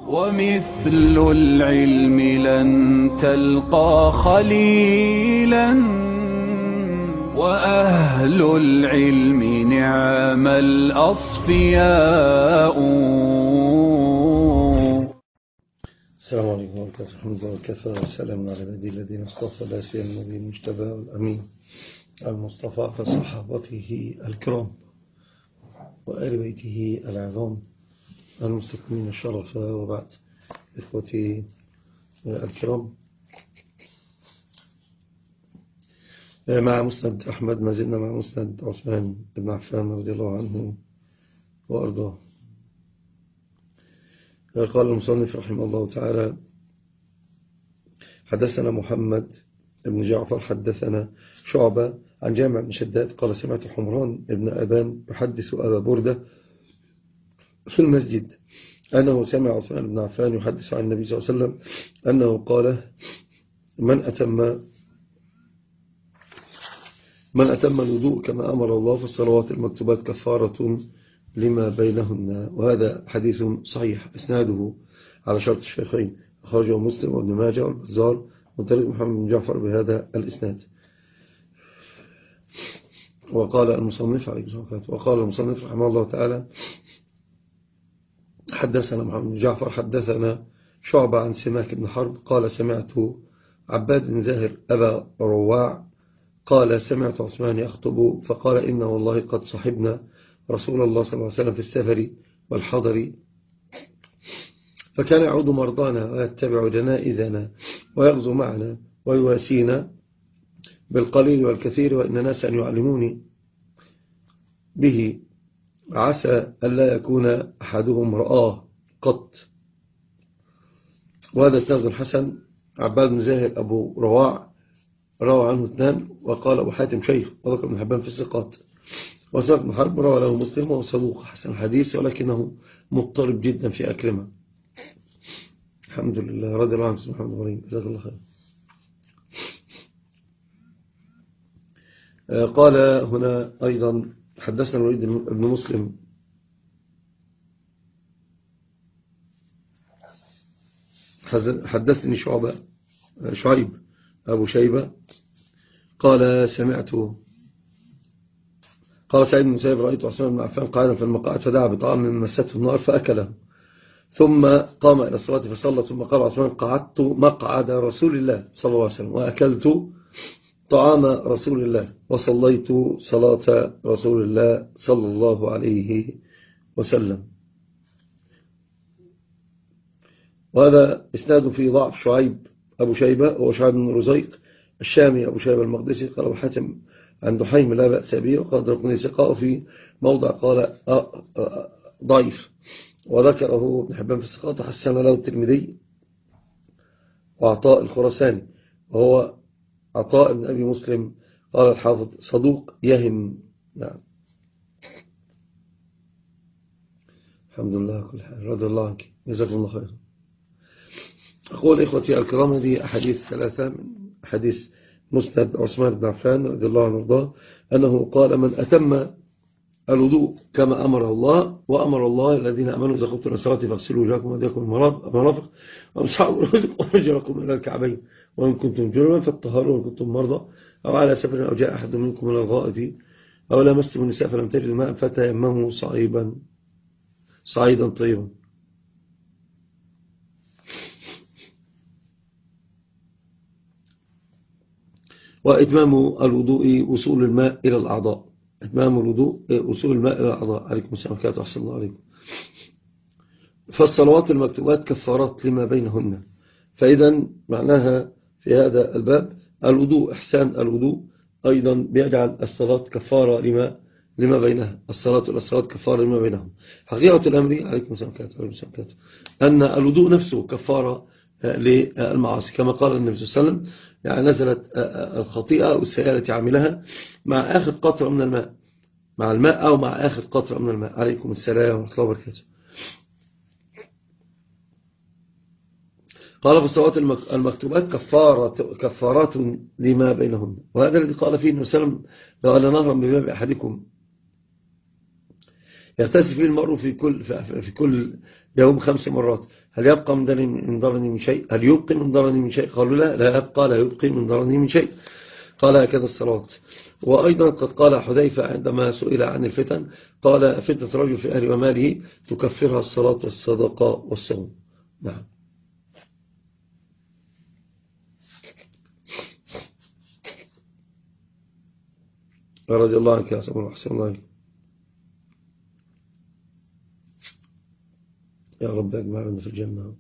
ومثل العلم لن تلقى خليلا وأهل العلم نعم الأصفياء. السلام عليكم ورحمة الله وبركاته. والسلام على عبادي الذين اصطفى، لا سيما النبي المجتبى والأمين المصطفى كصحابته الكرام وآل بيته العظام المستكملين الشرف. وبعد، إخوتي الكرام، مع مسند أحمد ما زلنا مع مسند عثمان بن عفان رضي الله عنه وأرضاه. قال المصنف رحمه الله تعالى: حدثنا محمد بن جعفر حدثنا شعبة عن جامع بن شداد قال: سمعت حمران بن أبان يحدث أبا بردة في المسجد أنه سمع عثمان بن عفان يحدث عن النبي صلى الله عليه وسلم أنه قال: من أتم الوضوء كما أمر الله فالصلوات المكتوبات كفارة لما بينهن. وهذا حديث صحيح إسناده على شرط الشيخين، أخرجه مسلم وابن ماجه والبزار من طريق محمد بن جعفر بهذا الإسناد. وقال المصنف رحمه الله تعالى: حدثنا محمد بن جعفر حدثنا شعبة عن سماك بن حرب قال: سمعت عباد بن زاهر أبا رواع قال: سمعت عثمان يخطب فقال: إن والله قد صحبنا رسول الله صلى الله عليه وسلم في السفر والحضر، فكان يعود مرضانا ويتبع جنائزنا ويغزو معنا ويواسينا بالقليل والكثير، وإن ناس أن يعلموني به عسى ألا يكون أحدهم رآه قط. وهذا اسناد حسن. عباد بن زاهر أبو رواع روى عنه اثنان، وقال أبو حاتم شيخ، وذكر ابن حبان في الثقات. وسماك بن حرب روى له مسلم وهو صدوق حسن الحديث، ولكنه مضطرب جدا في أكرمه. الحمد لله، رضي الله عنه محمد غريب، جزاك الله خير. قال هنا أيضا: حدثنا الوليد بن مسلم حدثني شعيب أبو شيبة قال: قال سعيد بن مسيب: رأيت عثمان بن عفان قاعدا في المقاعد فدعا بطعام من مسته النار فأكله، ثم قام إلى الصلاة فصلى، ثم قال عثمان: قعدت مقعد رسول الله صلى الله عليه وسلم وأكلت طعام رسول الله وصليت صلاة رسول الله صلى الله عليه وسلم. وهذا إسناد في ضعف شعيب أبو شيبة، وهو شعيب بن رزيق الشامي أبو شيبة المقدسي. قال أبو حاتم عن دحيم لا بأس به، وقال درقني ثقاء في موضع قال ضعيف، وذكره ابن حبان في الثقات وحسن له الترمذي وعطاء الخراساني، وهو عطاء بن أبي مسلم. قال الحافظ: صدوق يهم. نعم، الحمد لله كل حال، رضي الله عنك، جزاكم الله خير. أقول إخوتي الكرام: هذه أحاديث ثلاثة من حديث مسند عثمان بن عفان رضي الله عنه وارضاه، أنه قال: من أتم الوضوء كما أمر الله وأمر الله الذين أمنوا إذا قمتم إلى الصلاة فاغسلوا وجوهكم وأيديكم المرافق وامسحوا برؤوسكم إلى الكعبين، وإن كنتم جنبا فاطهروا، وإن كنتم مرضى أو على سفر أو جاء أحد منكم من الغائط أو لمستم النساء فلم تجدوا ماء فتيمموا صعيدا طيبا. وإتمام الوضوء وصول الماء إلى الأعضاء. إتمام الوضوء وصول الماء إلى الأعضاء. عليكم السلام ورحمة الله وبركاته. أحسن الله عليكم. فالصلوات المكتوبات كفارات لما بينهن. فإذا معناها في هذا الباب الوضوء، إحسان الوضوء أيضا بيجعل الصلاة كفارة لما بينها. الصلاة كفارة لما بينهم. حقيقة الأمر، عليكم السلام ورحمة الله وبركاته، أن الوضوء نفسه كفارة للمعاصي، كما قال النبي صلى الله عليه وسلم: يعني نزلت الخطيئة أو السيئة التي عملها مع آخر قطرة من الماء، مع الماء أو مع آخر قطرة من الماء. عليكم السلام ورحمة الله وبركاته. قال: في الصلوات المكتوبات كفارات لما بينهن. وهذا الذي قال فيه النبي صلى الله عليه وسلم: لو أن نهرا بباب أحدكم يغتسل فيه المرء في كل يوم 5 مرات، هل يبقى من ضرني من شيء؟ هل يبقي من ضرني من شيء؟ قالوا لا يبقى، لا يبقي من ضرني من شيء. قال هكذا الصلاة. وأيضا قد قال حذيفة عندما سئل عن الفتن، قال فتنة رجل في أهل وماله تكفرها الصلاة والصدقة والصوم. نعم. رضي الله عنك يا سيدنا وحسن الله، يا رب أجمعنا في الجنة.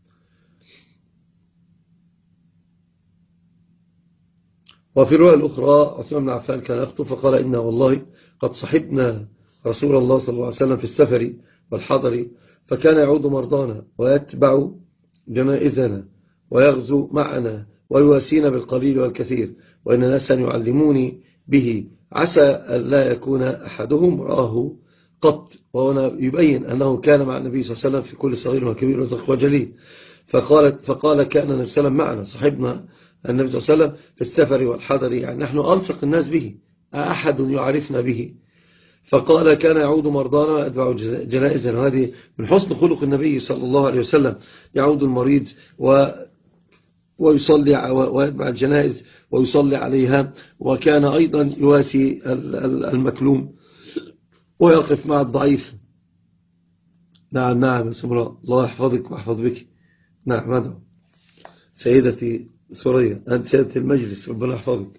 وفي الرواية الأخرى عثمان بن عفان كان يخطب فقال إنا والله قد صحبنا رسول الله صلى الله عليه وسلم في السفر والحضر، فكان يعود مرضانا ويتبع جنائزنا ويغزو معنا ويواسينا بالقليل والكثير، وإن ناسا يعلموني به عسى أن لا يكون أحدهم رآه قط. وهنا يبين أنه كان مع النبي صلى الله عليه وسلم في كل صغير وكبير وصغير وجليل. فقال كان النبي صلى الله عليه وسلم معنا، صحبنا النبي صلى الله عليه وسلم في السفر والحضر، يعني نحن ألصق الناس به، أحد يعرفنا به. فقال كان يعود مرضانا ويتبع جنائزنا، وهذه من حسن خلق النبي صلى الله عليه وسلم، يعود المريض ويصلي ويتبع الجنائز ويصلي عليها، وكان أيضا يواسي المكلوم ويقف مع الضعيف. نعم نعم يا سمراء، الله يحفظك ويحفظ بك. نعم ماذا سيدتي سوريا، أنت سيدة المجلس، ربنا يحفظك.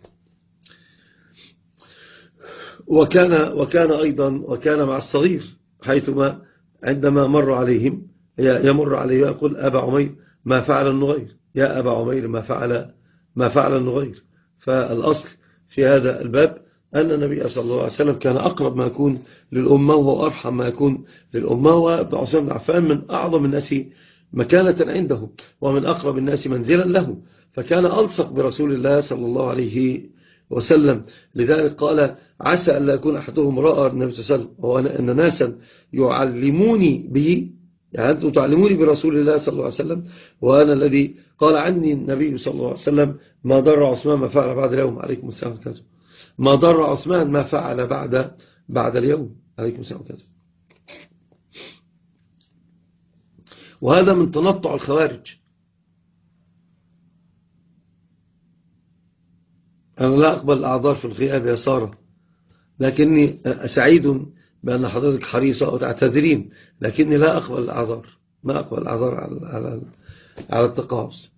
وكان مع الصغير، حيثما عندما مر عليهم يمر عليه يقول أبا عمير ما فعل النغير، يا أبا عمير ما فعل النغير. فالأصل في هذا الباب أن النبي صلى الله عليه وسلم كان أقرب ما يكون للأمة وهو أرحم ما يكون للأمة، وابن عثمان بن عفان من أعظم الناس مكانة عنده ومن أقرب الناس منزلا له، فكان ألصق برسول الله صلى الله عليه وسلم. لذلك قال عسى أن لا يكون أحدهم رأى النبي صلى الله عليه وسلم، وأن ناسا يعلموني به، يعني أنتم تعلموني برسول الله صلى الله عليه وسلم، وأنا الذي قال عني النبي صلى الله عليه وسلم ما ضر عثمان ما فعل بعد اليوم، عليكم السلام عليكم، ما ضر عثمان ما فعل بعد اليوم، عليكم السلام عليكم. وهذا من تنطع الخوارج. أنا لا أقبل الأعذار في الغياب يا سارة، لكني سعيد بأن حضرتك حريصة وتعتذرين، لكني لا أقبل الأعذار، ما أقبل الأعذار على التقاعس.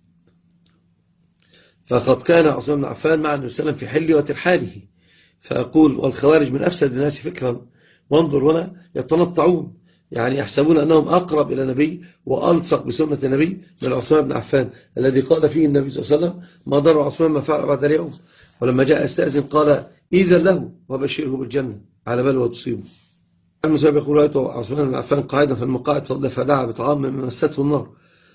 فقد كان عثمان بن عفان مع النبي صلى الله عليه وسلم في حله وترحاله، فأقول والخوارج من أفسد الناس فكرا. وانظر هنا يتنطعون، يعني يحسبون أنهم أقرب إلى النبي وألصق بسنة النبي من عثمان بن عفان الذي قال فيه النبي صلى الله عليه وسلم ما ضر عثمان ما فعل بعد اليوم. ولما جاء يستأذن قال إذا له وبشره بالجنة على بال وتصيبه. المسابق يقول رأيت عثمان بن عفان قاعدا في المقاعد فدعا بطعام من مسته النار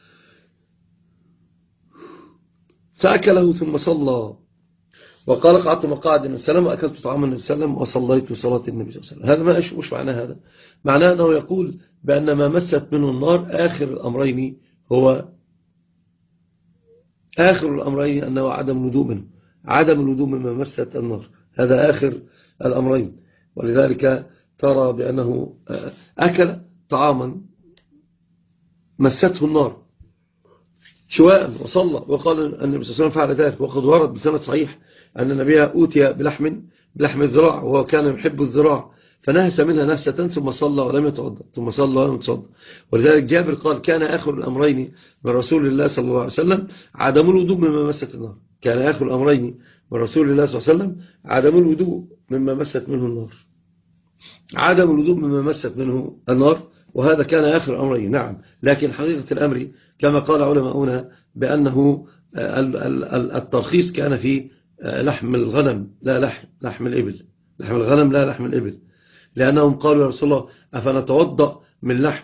فأكله ثم صلى، وقال قعدت مقاعد النبي صلى الله عليه وسلم وأكلت طعام النبي صلى الله عليه وسلم وصليت صلاة النبي صلى الله عليه وسلم. هذا ما مش معنى هذا، معناه أنه يقول بأن ما مست منه النار آخر الأمرين هو أنه عدم الوضوء منه، عدم الوضوء مما مست النار، هذا آخر الأمرين. ولذلك ترى بأنه أكل طعاما مسته النار شواء وصلى، وقال النبي صلى الله عليه وسلم فعل ذلك. وقد ورد بسند صحيح أن النبي أوتي بلحم الذراع وهو كان يحب الذراع فنهس منها نفسة ثم صلى ولم يتوضأ، ثم صلى ولم يتصدق. ولذلك جابر قال كان آخر الأمرين من رسول الله صلى الله عليه وسلم عدم الوضوء مما مست النار، كان آخر الأمرين من رسول الله صلى الله عليه وسلم عدم الوضوء مما مست منه النار، عدم الوضوء مما مست منه النار، وهذا كان آخر الأمرين. نعم، لكن حقيقة الأمر كما قال علماؤنا بأنه الترخيص كان في لحم الغنم لا لحم الإبل، لحم الغنم لا لحم الإبل، لأنهم قالوا يا رسول الله أفنتوضأ من لحم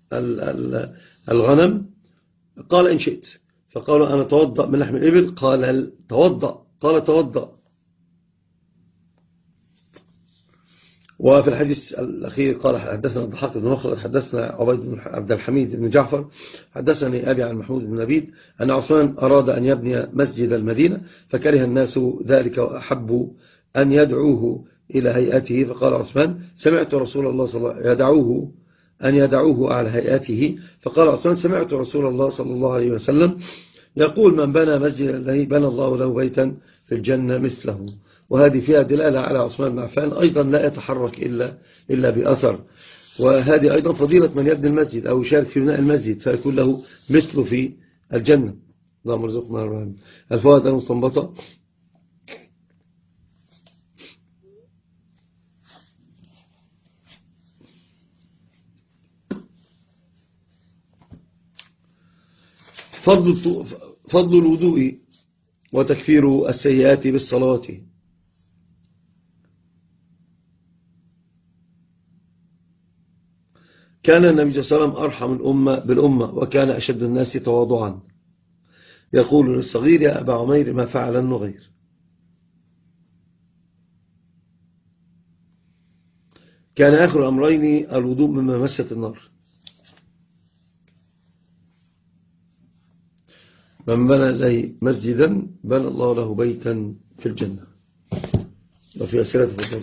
الغنم؟ قال إن شئت. فقالوا أنا توضأ من لحم الإبل؟ قال توضأ. وفي الحديث الأخير قال حدثنا الضحاك بن مخلد حدثنا عبيد بن عبد الحميد بن جعفر حدثني أبي عن محمود بن نبيد أن عثمان أراد أن يبني مسجد المدينة فكره الناس ذلك وأحبوا أن يدعوه إلى هيئته، فقال عثمان سمعت رسول الله صلى الله عليه وسلم يدعوه أن يدعوه على هيئته. فقال عثمان: سمعت رسول الله صلى الله عليه وسلم يقول: من بنى مسجدا بنى الله له بيتا في الجنة مثله. وهذه فيها دلالة على عثمان بن عفان أيضا لا يتحرك إلا بأثر. وهذه أيضا فضيلة من يبني المسجد أو يشارك في بناء المسجد فيكون له مثله في الجنة. اللهم ارزقنا الرحمن. الفوائد المستنبطة: فضل الوضوء وتكفير السيئات بالصلاة. كان النبي صلى الله عليه وسلم أرحم الأمة بالأمة وكان أشد الناس تواضعا. يقول للصغير: يا أبا عمير ما فعل النغير. كان آخر الأمرين الوضوء مما مست النار. من بنى إليه مسجدا بنى الله له بيتا في الجنة. وفي أسئلة فضل.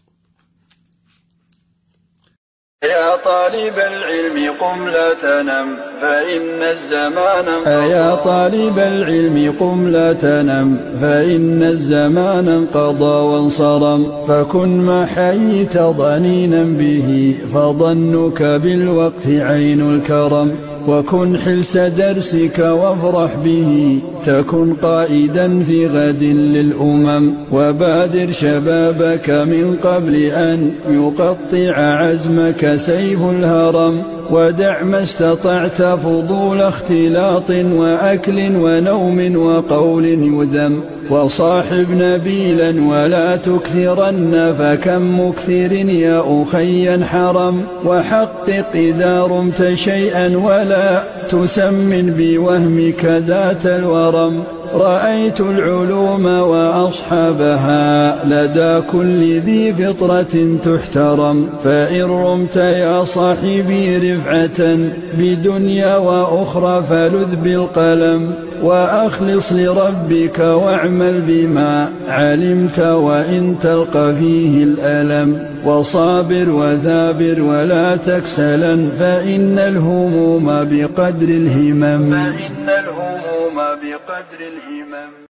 يا طالب العلم قم لا تنم فإن الزمان يا طالب العلم قم لا تنم فإن الزمان انقضى وانصرم فكن ما حييت ضنينا به فظنك بالوقت عين الكرم وكن حلس درسك وافرح به تكن قائدا في غد للأمم وبادر شبابك من قبل أن يقطع عزمك سيف الهرم ودع ما استطعت فضول اختلاط وأكل ونوم وقول يذم وصاحب نبيلا ولا تكثرن فكم مكثر يا أخي حرم وحقق إذا رمت شيئا ولا تسمن بوهمك ذات الورم رأيت العلوم وأصحابها لدى كل ذي فطرة تحترم فإن رمت يا صاحبي رفعة بدنيا وأخرى فلذ بالقلم وأخلص لربك واعمل بما علمت وإن تلقى فيه الألم وصابر وثابر ولا تكسلا فإن الهموم بقدر الهمم